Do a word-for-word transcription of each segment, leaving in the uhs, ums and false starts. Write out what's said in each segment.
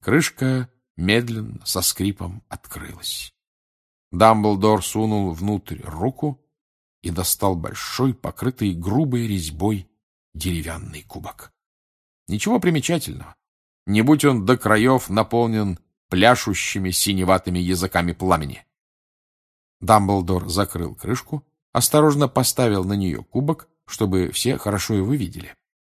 Крышка медленно, со скрипом открылась. Дамблдор сунул внутрь руку и достал большой, покрытый грубой резьбой деревянный кубок. Ничего примечательного. Не будь он до краев наполнен пляшущими синеватыми языками пламени. Дамблдор закрыл крышку, осторожно поставил на нее кубок, чтобы все хорошо его видели.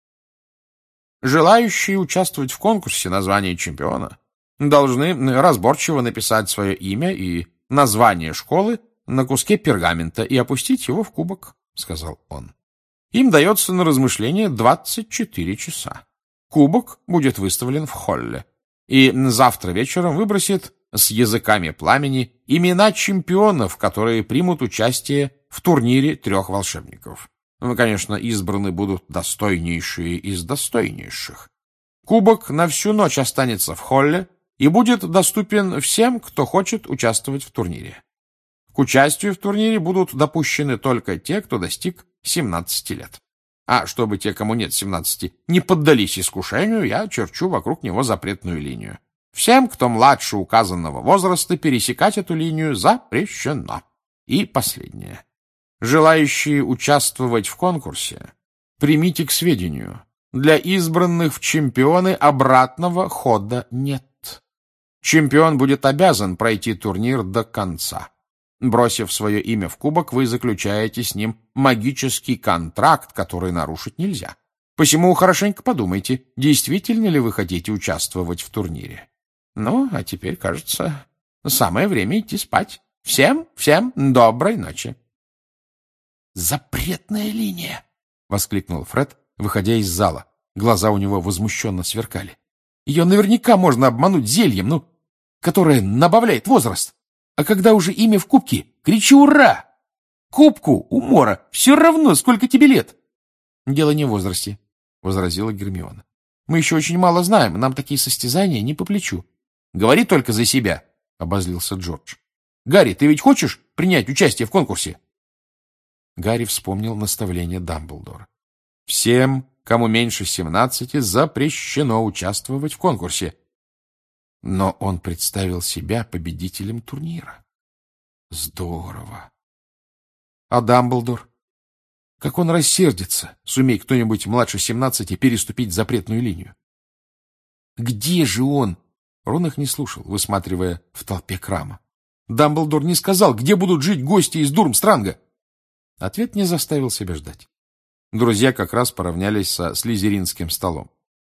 Желающие участвовать в конкурсе на звание чемпиона должны разборчиво написать свое имя и название школы на куске пергамента и опустить его в кубок, — сказал он. Им дается на размышление двадцать четыре часа. Кубок будет выставлен в холле, и завтра вечером выбросит с языками пламени имена чемпионов, которые примут участие в турнире трех волшебников. Ну, конечно, избраны будут достойнейшие из достойнейших. Кубок на всю ночь останется в холле и будет доступен всем, кто хочет участвовать в турнире. К участию в турнире будут допущены только те, кто достиг семнадцати лет. А чтобы те, кому нет семнадцати, не поддались искушению, я черчу вокруг него запретную линию. Всем, кто младше указанного возраста, пересекать эту линию запрещено. И последнее. Желающие участвовать в конкурсе, примите к сведению, для избранных в чемпионы обратного хода нет. Чемпион будет обязан пройти турнир до конца. Бросив свое имя в кубок, вы заключаете с ним магический контракт, который нарушить нельзя. Посему хорошенько подумайте, действительно ли вы хотите участвовать в турнире. Ну, а теперь, кажется, самое время идти спать. Всем, всем доброй ночи. «Запретная линия!» — воскликнул Фред, выходя из зала. Глаза у него возмущенно сверкали. «Ее наверняка можно обмануть зельем, ну, которое набавляет возраст. А когда уже имя в кубке, кричи «Ура!» Кубку, умора, все равно, сколько тебе лет. «Дело не в возрасте», — возразила Гермиона. «Мы еще очень мало знаем, нам такие состязания не по плечу». «Говори только за себя», — обозлился Джордж. «Гарри, ты ведь хочешь принять участие в конкурсе?» Гарри вспомнил наставление Дамблдора. Всем, кому меньше семнадцати, запрещено участвовать в конкурсе. Но он представил себя победителем турнира. Здорово. А Дамблдор? Как он рассердится, сумей кто-нибудь младше семнадцати переступить запретную линию. Где же он? Рон их не слушал, высматривая в толпе Крама. Дамблдор не сказал, где будут жить гости из Дурмстранга. Ответ не заставил себя ждать. Друзья как раз поравнялись со слизеринским столом.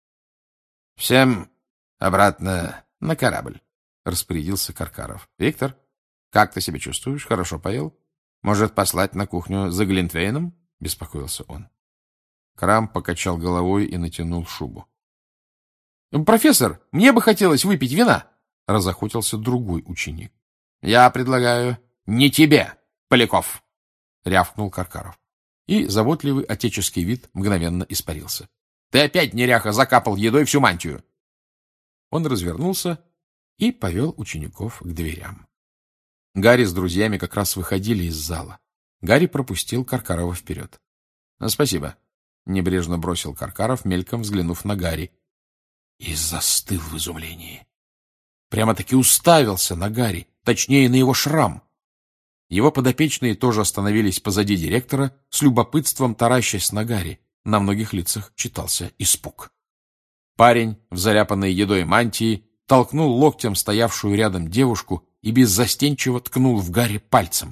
— Всем обратно на корабль, — распорядился Каркаров. — Виктор, как ты себя чувствуешь? Хорошо поел? Может, послать на кухню за Глинтвейном? — беспокоился он. Крам покачал головой и натянул шубу. — Профессор, мне бы хотелось выпить вина, — разохотился другой ученик. — Я предлагаю не тебе, Поляков, — рявкнул Каркаров. И заботливый отеческий вид мгновенно испарился. — Ты опять, неряха, закапал едой всю мантию. Он развернулся и повел учеников к дверям. Гарри с друзьями как раз выходили из зала. Гарри пропустил Каркарова вперед. — Спасибо, — небрежно бросил Каркаров, мельком взглянув на Гарри. И застыл в изумлении. Прямо-таки уставился на Гарри, точнее, на его шрам. Его подопечные тоже остановились позади директора, с любопытством таращась на Гарри. На многих лицах читался испуг. Парень в заляпанной едой мантии толкнул локтем стоявшую рядом девушку и беззастенчиво ткнул в Гарри пальцем.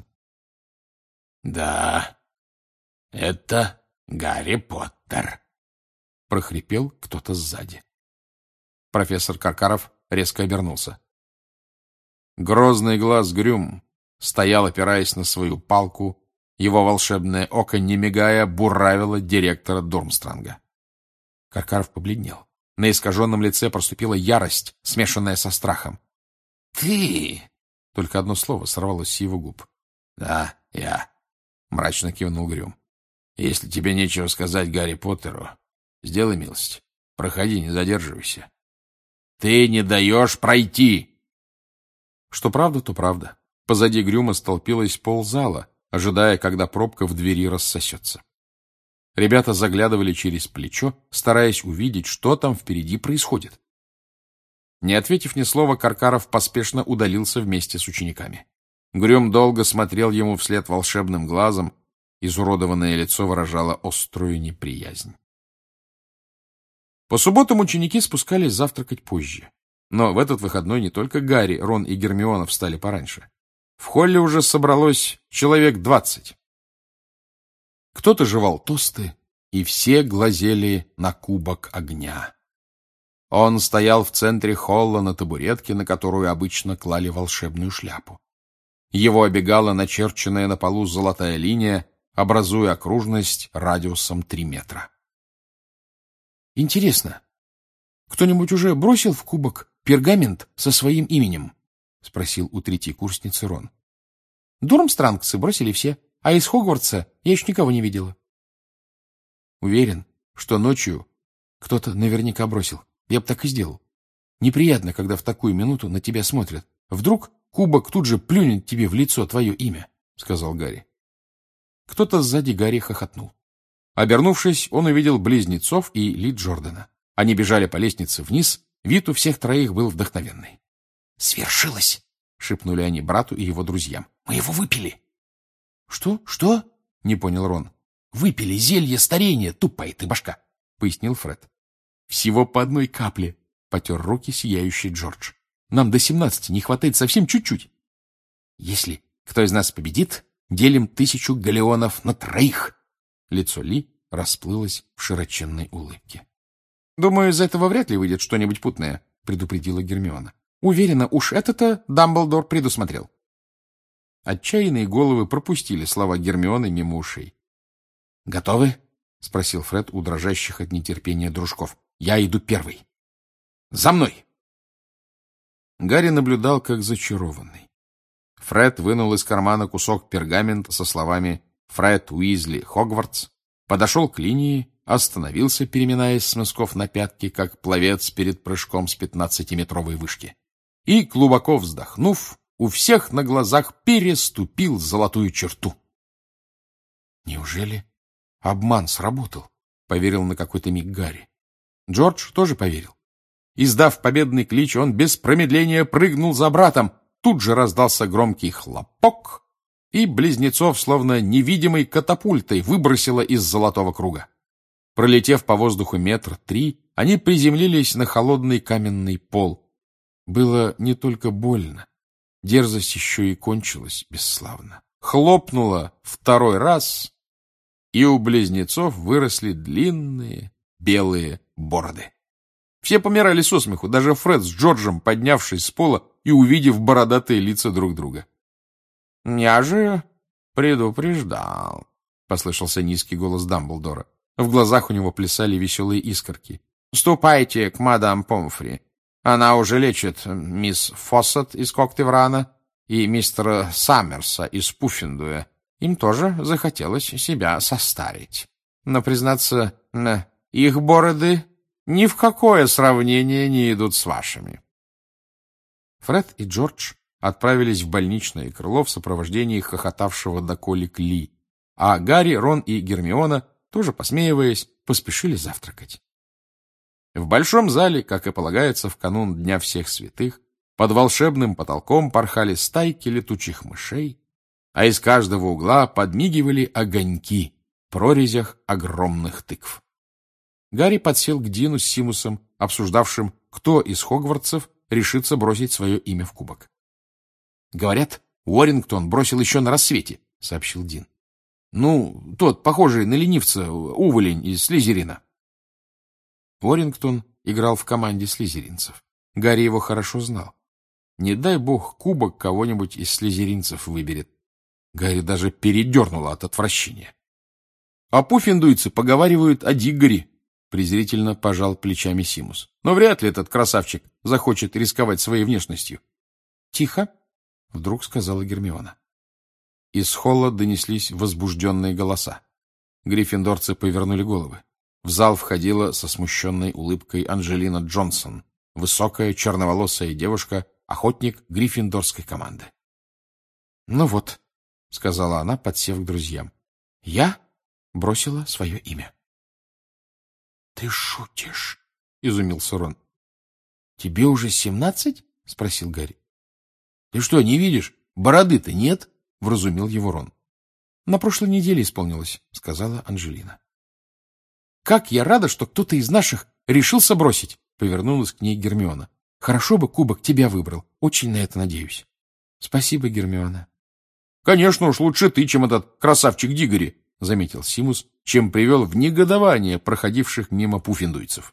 — Да, это Гарри Поттер, — прохрипел кто-то сзади. Профессор Каркаров резко обернулся. Грозный глаз Грюм стоял, опираясь на свою палку, его волшебное око, не мигая, буравило директора Дурмстранга. Каркаров побледнел. На искаженном лице проступила ярость, смешанная со страхом. — Ты! — только одно слово сорвалось с его губ. — Да, я, — мрачно кивнул Грюм. — Если тебе нечего сказать Гарри Поттеру, сделай милость. Проходи, не задерживайся. — Ты не даешь пройти! Что правда, то правда. Позади Грюма столпилось ползала, ожидая, когда пробка в двери рассосется. Ребята заглядывали через плечо, стараясь увидеть, что там впереди происходит. Не ответив ни слова, Каркаров поспешно удалился вместе с учениками. Грюм долго смотрел ему вслед волшебным глазом, изуродованное лицо выражало острую неприязнь. По субботам ученики спускались завтракать позже. Но в этот выходной не только Гарри, Рон и Гермиона встали пораньше. В холле уже собралось человек двадцать. Кто-то жевал тосты, и все глазели на кубок огня. Он стоял в центре холла на табуретке, на которую обычно клали волшебную шляпу. Его обегала начерченная на полу золотая линия, образуя окружность радиусом три метра. «Интересно, кто-нибудь уже бросил в кубок пергамент со своим именем?» — спросил у третьей курсницы Рон. «Дурмстрангцы бросили все, а из Хогвартса я еще никого не видела». «Уверен, что ночью кто-то наверняка бросил. Я бы так и сделал. Неприятно, когда в такую минуту на тебя смотрят. Вдруг кубок тут же плюнет тебе в лицо твое имя», — сказал Гарри. Кто-то сзади Гарри хохотнул. Обернувшись, он увидел близнецов и Ли Джордана. Они бежали по лестнице вниз, вид у всех троих был вдохновенный. «Свершилось!» — шепнули они брату и его друзьям. «Мы его выпили!» «Что? Что?» — не понял Рон. «Выпили зелье старения, тупая ты башка!» — пояснил Фред. «Всего по одной капле!» — потер руки сияющий Джордж. «Нам до семнадцати не хватает совсем чуть-чуть!» «Если кто из нас победит, делим тысячу галеонов на троих!» Лицо Ли расплылось в широченной улыбке. «Думаю, из этого вряд ли выйдет что-нибудь путное», — предупредила Гермиона. «Уверена, уж это-то Дамблдор предусмотрел». Отчаянные головы пропустили слова Гермионы мимо ушей. «Готовы?» — спросил Фред у дрожащих от нетерпения дружков. «Я иду первый. За мной!» Гарри наблюдал, как зачарованный. Фред вынул из кармана кусок пергамента со словами «Фред Уизли Хогвартс», подошел к линии, остановился, переминаясь с мысков на пятки, как пловец перед прыжком с пятнадцатиметровой вышки. И, глубоко вздохнув, у всех на глазах переступил золотую черту. «Неужели обман сработал?» — поверил на какой-то миг Гарри. Джордж тоже поверил. Издав победный клич, он без промедления прыгнул за братом. Тут же раздался громкий хлопок, и близнецов, словно невидимой катапультой, выбросило из золотого круга. Пролетев по воздуху метр три, они приземлились на холодный каменный пол. Было не только больно, дерзость еще и кончилась бесславно. Хлопнуло второй раз, и у близнецов выросли длинные белые бороды. Все помирали со смеху, даже Фред с Джорджем, поднявшись с пола и увидев бородатые лица друг друга. «Я же предупреждал», — послышался низкий голос Дамблдора. В глазах у него плясали веселые искорки. «Ступайте к мадам Помфри. Она уже лечит мисс Фоссет из Когтеврана и мистера Саммерса из Пуффендуя. Им тоже захотелось себя состарить. Но, признаться, их бороды ни в какое сравнение не идут с вашими». Фред и Джордж отправились в больничное крыло в сопровождении хохотавшего до колик Ли, а Гарри, Рон и Гермиона, тоже посмеиваясь, поспешили завтракать. В большом зале, как и полагается в канун Дня всех святых, под волшебным потолком порхали стайки летучих мышей, а из каждого угла подмигивали огоньки в прорезях огромных тыкв. Гарри подсел к Дину с Симусом, обсуждавшим, кто из хогвартсов решится бросить свое имя в кубок. «Говорят, Уоррингтон бросил еще на рассвете», — сообщил Дин. «Ну, тот, похожий на ленивца, уволень из Слизерина». Уоррингтон играл в команде слизеринцев. Гарри его хорошо знал. Не дай бог кубок кого-нибудь из слизеринцев выберет. Гарри даже передернуло от отвращения. «А пуффендуйцы поговаривают о Диггоре», — презрительно пожал плечами Симус. «Но вряд ли этот красавчик захочет рисковать своей внешностью». «Тихо», — вдруг сказала Гермиона. Из холла донеслись возбужденные голоса. Гриффиндорцы повернули головы. В зал входила со смущенной улыбкой Анджелина Джонсон, высокая черноволосая девушка, охотник гриффиндорской команды. «Ну вот», — сказала она, подсев к друзьям, — «я бросила свое имя». «Ты шутишь?» — изумился Рон. — Тебе уже семнадцать? — спросил Гарри. — Ты что, не видишь? Бороды-то нет, — вразумил его Рон. — На прошлой неделе исполнилось, — сказала Анжелина. — Как я рада, что кто-то из наших решился бросить, — повернулась к ней Гермиона. — Хорошо бы кубок тебя выбрал. Очень на это надеюсь. — Спасибо, Гермиона. — Конечно уж, лучше ты, чем этот красавчик Дигори, — заметил Симус, чем привел в негодование проходивших мимо пуффендуйцев.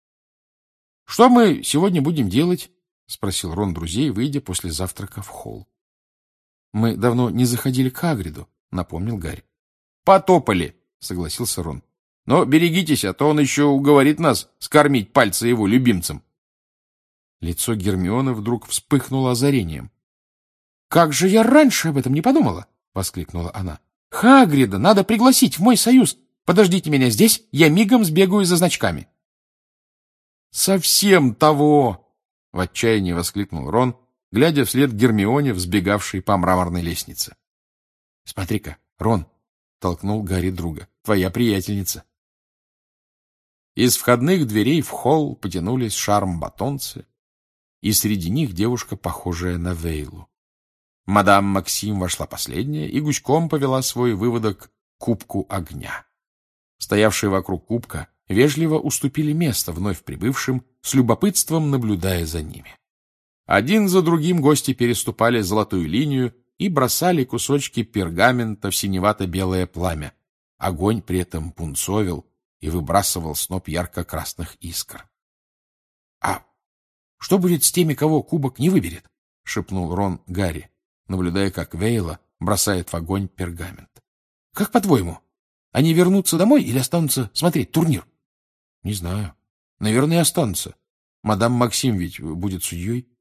— Что мы сегодня будем делать? — спросил Рон друзей, выйдя после завтрака в холл. — Мы давно не заходили к Хагриду, — напомнил Гарри. — Потопали, — согласился Рон. — Но берегитесь, а то он еще уговорит нас скормить пальцы его любимцам. Лицо Гермионы вдруг вспыхнуло озарением. — Как же я раньше об этом не подумала! — воскликнула она. — Хагрида надо пригласить в мой союз. Подождите меня здесь, я мигом сбегаю за значками. — Совсем того! — в отчаянии воскликнул Рон, глядя вслед Гермионе, взбегавшей по мраморной лестнице. — Смотри-ка, Рон! — толкнул Гарри друга. — Твоя приятельница. Из входных дверей в холл потянулись шарм-батонцы, и среди них девушка, похожая на Вейлу. Мадам Максим вошла последняя и гуськом повела свой выводок к кубку огня. Стоявшие вокруг кубка вежливо уступили место вновь прибывшим, с любопытством наблюдая за ними. Один за другим гости переступали золотую линию и бросали кусочки пергамента в синевато-белое пламя. Огонь при этом пунцовил и выбрасывал сноп ярко-красных искр. — А что будет с теми, кого кубок не выберет? — шепнул Рон Гарри, наблюдая, как Вейла бросает в огонь пергамент. — Как по-твоему, они вернутся домой или останутся смотреть турнир? — Не знаю. Наверное, останутся. Мадам Максим ведь будет судьей.